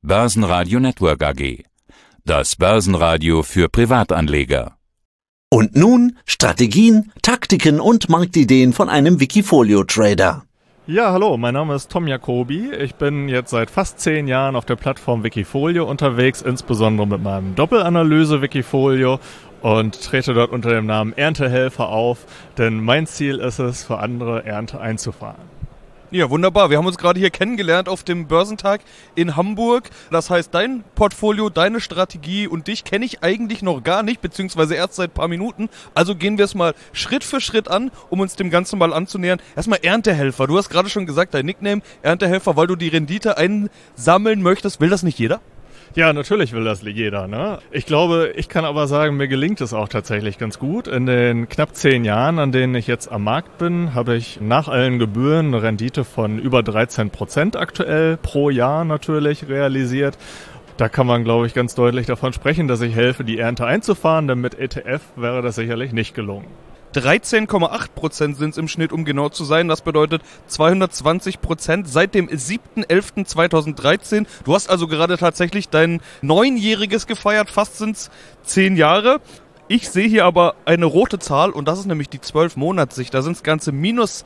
Börsenradio Network AG. Das Börsenradio für Privatanleger. Und nun Strategien, Taktiken und Marktideen von einem Wikifolio-Trader. Ja, hallo, mein Name ist Tom Jacobi. Ich bin jetzt seit fast 10 Jahren auf der Plattform Wikifolio unterwegs, insbesondere mit meinem Doppelanalyse-Wikifolio und trete dort unter dem Namen Erntehelfer auf, denn mein Ziel ist es, für andere Ernte einzufahren. Ja, wunderbar. Wir haben uns gerade hier kennengelernt auf dem Börsentag in Hamburg. Das heißt, dein Portfolio, deine Strategie und dich kenne ich eigentlich noch gar nicht, beziehungsweise erst seit ein paar Minuten. Also gehen wir es mal Schritt für Schritt an, um uns dem Ganzen mal anzunähern. Erstmal Erntehelfer. Du hast gerade schon gesagt, dein Nickname Erntehelfer, weil du die Rendite einsammeln möchtest. Will das nicht jeder? Ja, natürlich will das jeder, ne? Ich glaube, ich kann aber sagen, mir gelingt es auch tatsächlich ganz gut. In den knapp 10 Jahren, an denen ich jetzt am Markt bin, habe ich nach allen Gebühren eine Rendite von über 13% aktuell pro Jahr natürlich realisiert. Da kann man, glaube ich, ganz deutlich davon sprechen, dass ich helfe, die Ernte einzufahren, denn mit ETF wäre das sicherlich nicht gelungen. 13,8% sind es im Schnitt, um genau zu sein. Das bedeutet 220% seit dem 7.11.2013. Du hast also gerade tatsächlich dein 9-jähriges gefeiert, fast sind es 10 Jahre. Ich sehe hier aber eine rote Zahl und das ist nämlich die 12-Monatssicht. Da sind es ganze minus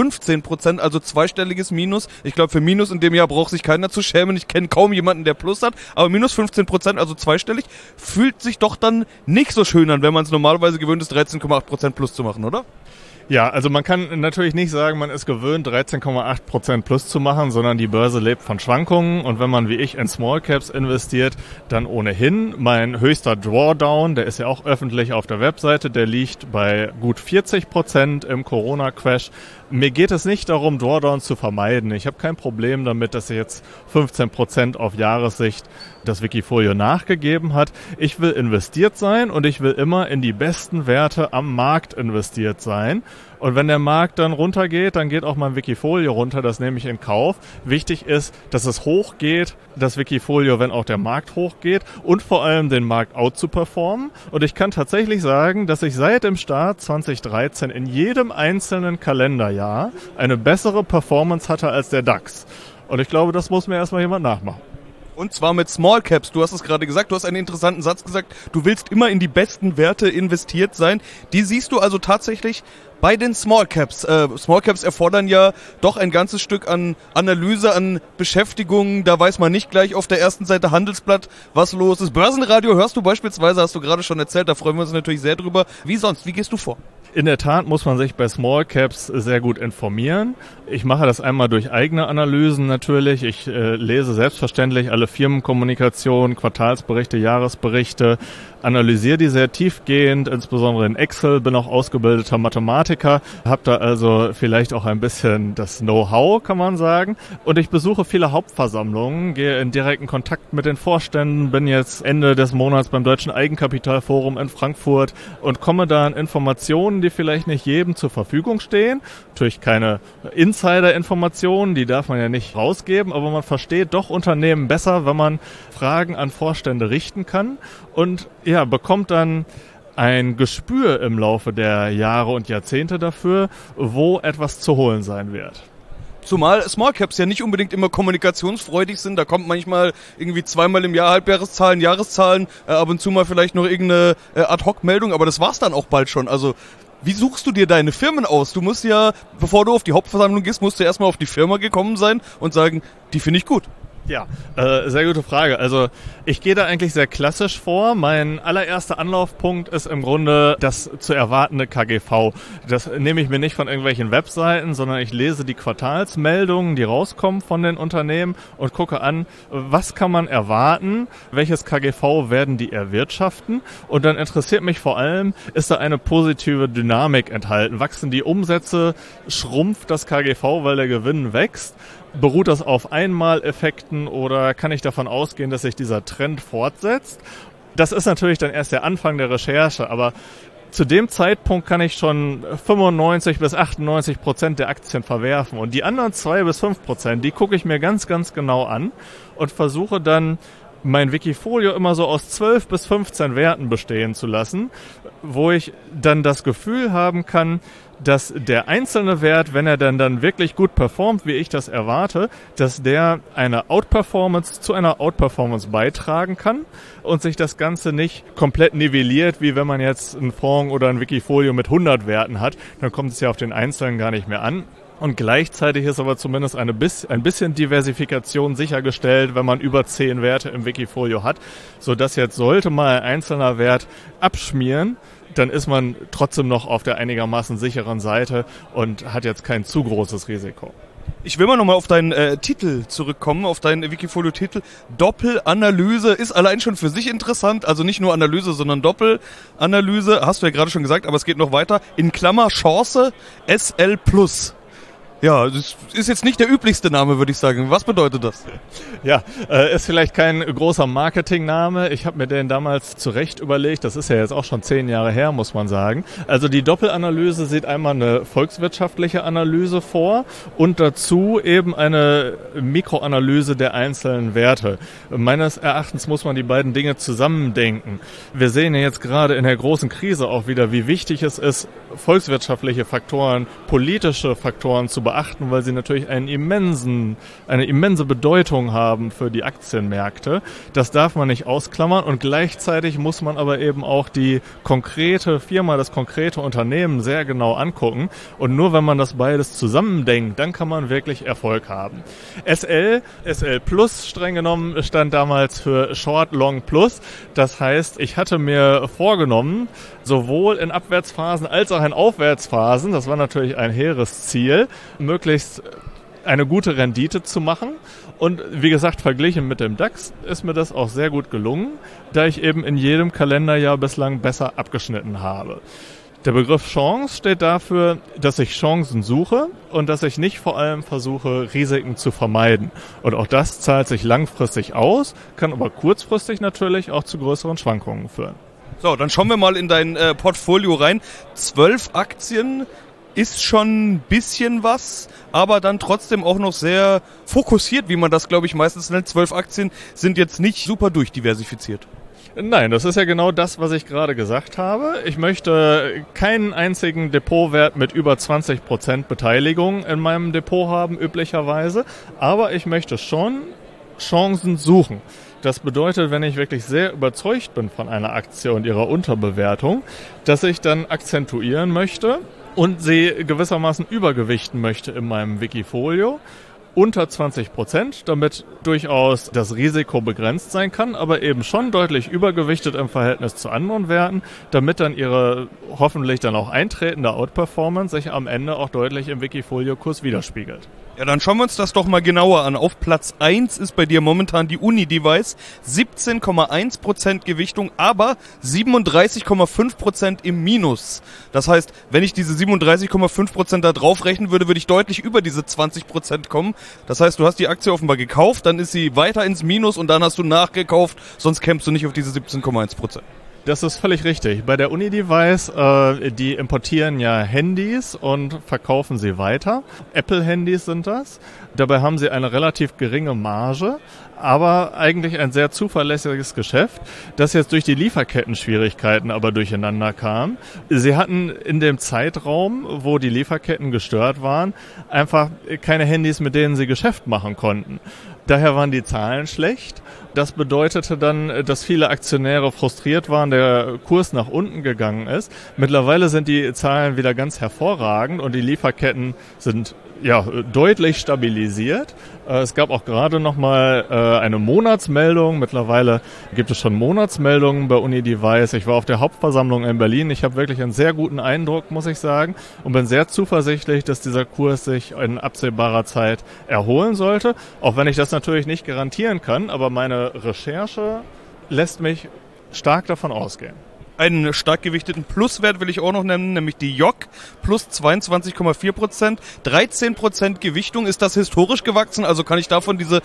15%, also zweistelliges Minus. Ich glaube, für Minus in dem Jahr braucht sich keiner zu schämen. Ich kenne kaum jemanden, der Plus hat. Aber minus 15%, also zweistellig, fühlt sich doch dann nicht so schön an, wenn man es normalerweise gewöhnt ist, 13,8% Plus zu machen, oder? Ja, also man kann natürlich nicht sagen, man ist gewöhnt, 13,8% plus zu machen, sondern die Börse lebt von Schwankungen und wenn man wie ich in Small Caps investiert, dann ohnehin. Mein höchster Drawdown, der ist ja auch öffentlich auf der Webseite, der liegt bei gut 40% im Corona-Crash. Mir geht es nicht darum, Drawdowns zu vermeiden. Ich habe kein Problem damit, dass jetzt 15% auf Jahressicht das Wikifolio nachgegeben hat. Ich will investiert sein und ich will immer in die besten Werte am Markt investiert sein. Und wenn der Markt dann runtergeht, dann geht auch mein Wikifolio runter, das nehme ich in Kauf. Wichtig ist, dass es hochgeht, das Wikifolio, wenn auch der Markt hochgeht und vor allem den Markt out zu performen. Und ich kann tatsächlich sagen, dass ich seit dem Start 2013 in jedem einzelnen Kalenderjahr eine bessere Performance hatte als der DAX. Und ich glaube, das muss mir erstmal jemand nachmachen. Und zwar mit Small Caps. Du hast es gerade gesagt, du hast einen interessanten Satz gesagt. Du willst immer in die besten Werte investiert sein. Die siehst du also tatsächlich bei den Small Caps. Small Caps erfordern ja doch ein ganzes Stück an Analyse, an Beschäftigung. Da weiß man nicht gleich auf der ersten Seite Handelsblatt, was los ist. Börsenradio hörst du beispielsweise, hast du gerade schon erzählt. Da freuen wir uns natürlich sehr drüber. Wie sonst? Wie gehst du vor? In der Tat muss man sich bei Small Caps sehr gut informieren. Ich mache das einmal durch eigene Analysen natürlich. Ich lese selbstverständlich alle Firmenkommunikationen, Quartalsberichte, Jahresberichte, analysiere die sehr tiefgehend, insbesondere in Excel, bin auch ausgebildeter Mathematiker, habe da also vielleicht auch ein bisschen das Know-how, kann man sagen. Und ich besuche viele Hauptversammlungen, gehe in direkten Kontakt mit den Vorständen, bin jetzt Ende des Monats beim Deutschen Eigenkapitalforum in Frankfurt und komme da an Informationen, die vielleicht nicht jedem zur Verfügung stehen. Natürlich keine Insider-Informationen, die darf man ja nicht rausgeben, aber man versteht doch Unternehmen besser, wenn man Fragen an Vorstände richten kann und ja, bekommt dann ein Gespür im Laufe der Jahre und Jahrzehnte dafür, wo etwas zu holen sein wird. Zumal Small Caps ja nicht unbedingt immer kommunikationsfreudig sind. Da kommt manchmal irgendwie zweimal im Jahr Halbjahreszahlen, Jahreszahlen, ab und zu mal vielleicht noch irgendeine Ad-Hoc-Meldung, aber das war's dann auch bald schon. Also wie suchst du dir deine Firmen aus? Du musst ja, bevor du auf die Hauptversammlung gehst, musst du erstmal auf die Firma gekommen sein und sagen, die finde ich gut. Ja, sehr gute Frage. Also ich gehe da eigentlich sehr klassisch vor. Mein allererster Anlaufpunkt ist im Grunde das zu erwartende KGV. Das nehme ich mir nicht von irgendwelchen Webseiten, sondern ich lese die Quartalsmeldungen, die rauskommen von den Unternehmen und gucke an, was kann man erwarten, welches KGV werden die erwirtschaften und dann interessiert mich vor allem, ist da eine positive Dynamik enthalten? Wachsen die Umsätze, schrumpft das KGV, weil der Gewinn wächst? Beruht das auf Einmaleffekten oder kann ich davon ausgehen, dass sich dieser Trend fortsetzt? Das ist natürlich dann erst der Anfang der Recherche, aber zu dem Zeitpunkt kann ich schon 95-98% der Aktien verwerfen und die anderen 2-5%, die gucke ich mir ganz, ganz genau an und versuche dann mein Wikifolio immer so aus 12 bis 15 Werten bestehen zu lassen, wo ich dann das Gefühl haben kann, dass der einzelne Wert, wenn er dann wirklich gut performt, wie ich das erwarte, dass der eine Outperformance zu einer Outperformance beitragen kann und sich das Ganze nicht komplett nivelliert, wie wenn man jetzt einen Fonds oder ein Wikifolio mit 100 Werten hat, dann kommt es ja auf den Einzelnen gar nicht mehr an. Und gleichzeitig ist aber zumindest ein bisschen Diversifikation sichergestellt, wenn man über 10 Werte im Wikifolio hat, sodass jetzt sollte mal ein einzelner Wert abschmieren, dann ist man trotzdem noch auf der einigermaßen sicheren Seite und hat jetzt kein zu großes Risiko. Ich will mal nochmal auf deinen Titel zurückkommen, auf deinen Wikifolio-Titel. Doppelanalyse ist allein schon für sich interessant, also nicht nur Analyse, sondern Doppelanalyse, hast du ja gerade schon gesagt, aber es geht noch weiter. In Klammer Chance SL+. Ja, das ist jetzt nicht der üblichste Name, würde ich sagen. Was bedeutet das? Ja, ist vielleicht kein großer Marketingname. Ich habe mir den damals zurecht überlegt. Das ist ja jetzt auch schon 10 Jahre her, muss man sagen. Also die Doppelanalyse sieht einmal eine volkswirtschaftliche Analyse vor und dazu eben eine Mikroanalyse der einzelnen Werte. Meines Erachtens muss man die beiden Dinge zusammendenken. Wir sehen ja jetzt gerade in der großen Krise auch wieder, wie wichtig es ist, volkswirtschaftliche Faktoren, politische Faktoren zu beachten, weil sie natürlich eine immense Bedeutung haben für die Aktienmärkte. Das darf man nicht ausklammern und gleichzeitig muss man aber eben auch die konkrete Firma, das konkrete Unternehmen sehr genau angucken und nur wenn man das beides zusammendenkt, dann kann man wirklich Erfolg haben. SL Plus streng genommen stand damals für Short Long Plus. Das heißt, ich hatte mir vorgenommen, sowohl in Abwärtsphasen als auch in Aufwärtsphasen, das war natürlich ein hehres Ziel, möglichst eine gute Rendite zu machen. Und wie gesagt, verglichen mit dem DAX ist mir das auch sehr gut gelungen, da ich eben in jedem Kalenderjahr bislang besser abgeschnitten habe. Der Begriff Chance steht dafür, dass ich Chancen suche und dass ich nicht vor allem versuche, Risiken zu vermeiden. Und auch das zahlt sich langfristig aus, kann aber kurzfristig natürlich auch zu größeren Schwankungen führen. So, dann schauen wir mal in dein Portfolio rein. 12 Aktien ist schon ein bisschen was, aber dann trotzdem auch noch sehr fokussiert, wie man das, glaube ich, meistens nennt. 12 Aktien sind jetzt nicht super durchdiversifiziert. Nein, das ist ja genau das, was ich gerade gesagt habe. Ich möchte keinen einzigen Depotwert mit über 20% Beteiligung in meinem Depot haben, üblicherweise. Aber ich möchte schon Chancen suchen. Das bedeutet, wenn ich wirklich sehr überzeugt bin von einer Aktie und ihrer Unterbewertung, dass ich dann akzentuieren möchte und sie gewissermaßen übergewichten möchte in meinem Wikifolio. Unter 20%, damit durchaus das Risiko begrenzt sein kann, aber eben schon deutlich übergewichtet im Verhältnis zu anderen Werten, damit dann ihre hoffentlich dann auch eintretende Outperformance sich am Ende auch deutlich im Wikifolio-Kurs widerspiegelt. Ja, dann schauen wir uns das doch mal genauer an. Auf Platz 1 ist bei dir momentan die Uni-Device, 17,1% Gewichtung, aber 37,5% im Minus. Das heißt, wenn ich diese 37,5% da drauf rechnen würde, würde ich deutlich über diese 20% kommen. Das heißt, du hast die Aktie offenbar gekauft, dann ist sie weiter ins Minus und dann hast du nachgekauft, sonst kämpfst du nicht auf diese 17,1%. Das ist völlig richtig. Bei der Uni-Device, die importieren ja Handys und verkaufen sie weiter. Apple-Handys sind das. Dabei haben sie eine relativ geringe Marge, aber eigentlich ein sehr zuverlässiges Geschäft, das jetzt durch die Lieferketten-Schwierigkeiten aber durcheinander kam. Sie hatten in dem Zeitraum, wo die Lieferketten gestört waren, einfach keine Handys, mit denen sie Geschäft machen konnten. Daher waren die Zahlen schlecht. Das bedeutete dann, dass viele Aktionäre frustriert waren, der Kurs nach unten gegangen ist. Mittlerweile sind die Zahlen wieder ganz hervorragend und die Lieferketten sind deutlich stabilisiert. Es gab auch gerade noch mal eine Monatsmeldung. Mittlerweile gibt es schon Monatsmeldungen bei Uni-Device. Ich war auf der Hauptversammlung in Berlin. Ich habe wirklich einen sehr guten Eindruck, muss ich sagen, und bin sehr zuversichtlich, dass dieser Kurs sich in absehbarer Zeit erholen sollte. Auch wenn ich das natürlich nicht garantieren kann, aber meine Recherche lässt mich stark davon ausgehen. Einen stark gewichteten Pluswert will ich auch noch nennen, nämlich die JOC, plus 22,4%, 13% Gewichtung. Ist das historisch gewachsen? Also kann ich davon diese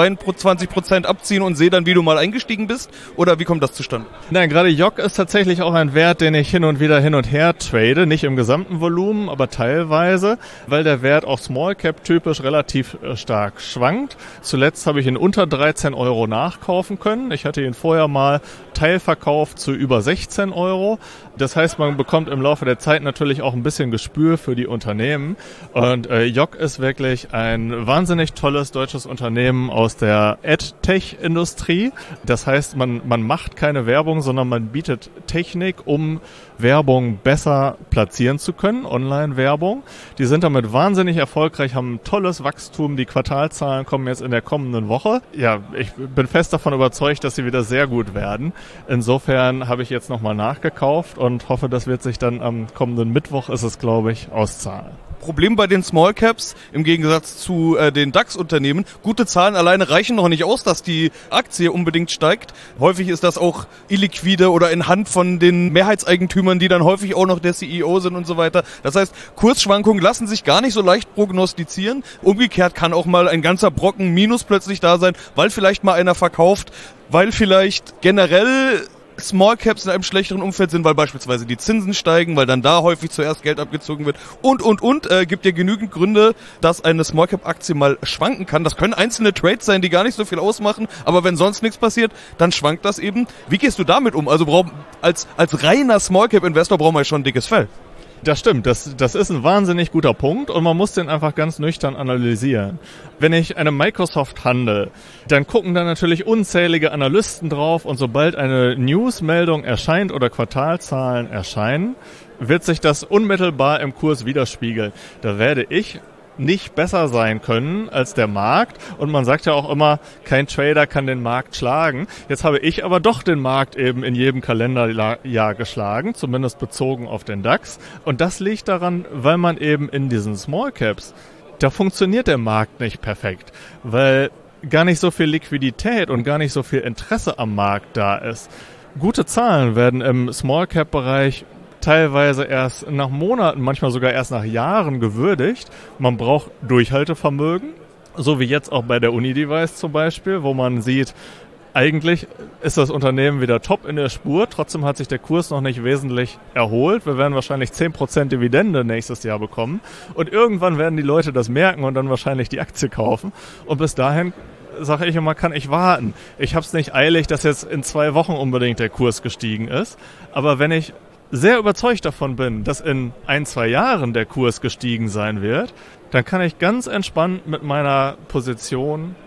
22% abziehen und sehe dann, wie du mal eingestiegen bist? Oder wie kommt das zustande? Nein, gerade JOC ist tatsächlich auch ein Wert, den ich hin und her trade. Nicht im gesamten Volumen, aber teilweise, weil der Wert auch Small Cap typisch relativ stark schwankt. Zuletzt habe ich ihn unter 13 € nachkaufen können. Ich hatte ihn vorher mal teilverkauft zu über 16 €. Das heißt, man bekommt im Laufe der Zeit natürlich auch ein bisschen Gespür für die Unternehmen. Und JOC ist wirklich ein wahnsinnig tolles deutsches Unternehmen aus der AdTech-Industrie. Das heißt, man macht keine Werbung, sondern man bietet Technik, um Werbung besser platzieren zu können, Online-Werbung. Die sind damit wahnsinnig erfolgreich, haben ein tolles Wachstum. Die Quartalzahlen kommen jetzt in der kommenden Woche. Ja, ich bin fest davon überzeugt, dass sie wieder sehr gut werden. Insofern habe ich jetzt nochmal nachgekauft und hoffe, das wird sich dann am kommenden Mittwoch, ist es glaube ich, auszahlen. Problem bei den Small Caps im Gegensatz zu den DAX-Unternehmen. Gute Zahlen alleine reichen noch nicht aus, dass die Aktie unbedingt steigt. Häufig ist das auch illiquide oder in Hand von den Mehrheitseigentümern, die dann häufig auch noch der CEO sind und so weiter. Das heißt, Kursschwankungen lassen sich gar nicht so leicht prognostizieren. Umgekehrt kann auch mal ein ganzer Brocken Minus plötzlich da sein, weil vielleicht mal einer verkauft, weil vielleicht generell Small Caps in einem schlechteren Umfeld sind, weil beispielsweise die Zinsen steigen, weil dann da häufig zuerst Geld abgezogen wird und. Gibt ja genügend Gründe, dass eine Small Cap Aktie mal schwanken kann. Das können einzelne Trades sein, die gar nicht so viel ausmachen, aber wenn sonst nichts passiert, dann schwankt das eben. Wie gehst du damit um? Also als reiner Small Cap Investor brauchen wir ja schon ein dickes Fell. Das stimmt, das ist ein wahnsinnig guter Punkt und man muss den einfach ganz nüchtern analysieren. Wenn ich eine Microsoft handle, dann gucken da natürlich unzählige Analysten drauf und sobald eine Newsmeldung erscheint oder Quartalzahlen erscheinen, wird sich das unmittelbar im Kurs widerspiegeln. Da werde ich nicht besser sein können als der Markt. Und man sagt ja auch immer, kein Trader kann den Markt schlagen. Jetzt habe ich aber doch den Markt eben in jedem Kalenderjahr geschlagen, zumindest bezogen auf den DAX. Und das liegt daran, weil man eben in diesen Small Caps, da funktioniert der Markt nicht perfekt, weil gar nicht so viel Liquidität und gar nicht so viel Interesse am Markt da ist. Gute Zahlen werden im Small Cap Bereich teilweise erst nach Monaten, manchmal sogar erst nach Jahren gewürdigt. Man braucht Durchhaltevermögen, so wie jetzt auch bei der Unidevice zum Beispiel, wo man sieht, eigentlich ist das Unternehmen wieder top in der Spur, trotzdem hat sich der Kurs noch nicht wesentlich erholt. Wir werden wahrscheinlich 10% Dividende nächstes Jahr bekommen und irgendwann werden die Leute das merken und dann wahrscheinlich die Aktie kaufen und bis dahin sage ich immer, kann ich warten. Ich habe es nicht eilig, dass jetzt in 2 Wochen unbedingt der Kurs gestiegen ist, aber wenn ich sehr überzeugt davon bin, dass in 1-2 Jahren der Kurs gestiegen sein wird, dann kann ich ganz entspannt mit meiner Position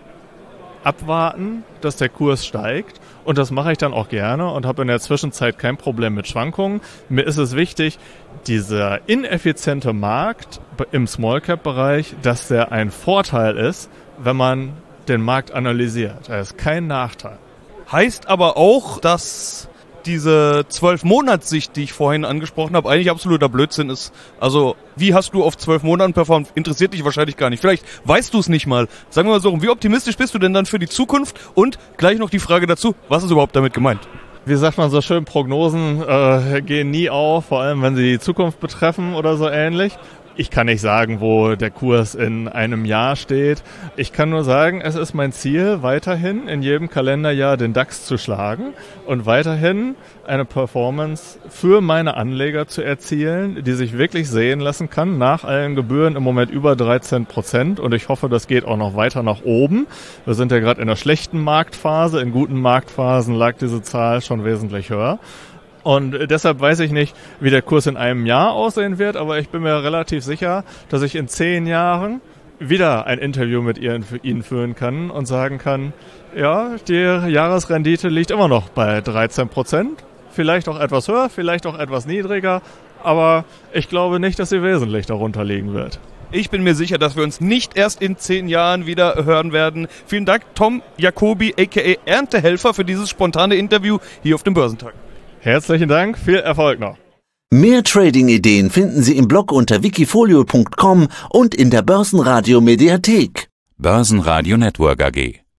abwarten, dass der Kurs steigt. Und das mache ich dann auch gerne und habe in der Zwischenzeit kein Problem mit Schwankungen. Mir ist es wichtig, dieser ineffiziente Markt im Small-Cap-Bereich, dass der ein Vorteil ist, wenn man den Markt analysiert. Das ist kein Nachteil. Heißt aber auch, dass diese 12-Monats-Sicht, die ich vorhin angesprochen habe, eigentlich absoluter Blödsinn ist. Also, wie hast du auf 12 Monaten performt? Interessiert dich wahrscheinlich gar nicht. Vielleicht weißt du es nicht mal. Sagen wir mal so, wie optimistisch bist du denn dann für die Zukunft? Und gleich noch die Frage dazu, was ist überhaupt damit gemeint? Wie sagt man so schön, Prognosen gehen nie auf, vor allem wenn sie die Zukunft betreffen oder so ähnlich. Ich kann nicht sagen, wo der Kurs in einem Jahr steht. Ich kann nur sagen, es ist mein Ziel, weiterhin in jedem Kalenderjahr den DAX zu schlagen und weiterhin eine Performance für meine Anleger zu erzielen, die sich wirklich sehen lassen kann, nach allen Gebühren im Moment über 13%. Und ich hoffe, das geht auch noch weiter nach oben. Wir sind ja gerade in einer schlechten Marktphase. In guten Marktphasen lag diese Zahl schon wesentlich höher. Und deshalb weiß ich nicht, wie der Kurs in einem Jahr aussehen wird, aber ich bin mir relativ sicher, dass ich in 10 Jahren wieder ein Interview mit Ihnen führen kann und sagen kann, ja, die Jahresrendite liegt immer noch bei 13%, vielleicht auch etwas höher, vielleicht auch etwas niedriger, aber ich glaube nicht, dass sie wesentlich darunter liegen wird. Ich bin mir sicher, dass wir uns nicht erst in 10 Jahren wieder hören werden. Vielen Dank, Tom Jacobi, a.k.a. Erntehelfer, für dieses spontane Interview hier auf dem Börsentag. Herzlichen Dank, viel Erfolg noch. Mehr Trading-Ideen finden Sie im Blog unter wikifolio.com und in der Börsenradio Mediathek. Börsenradio Network AG.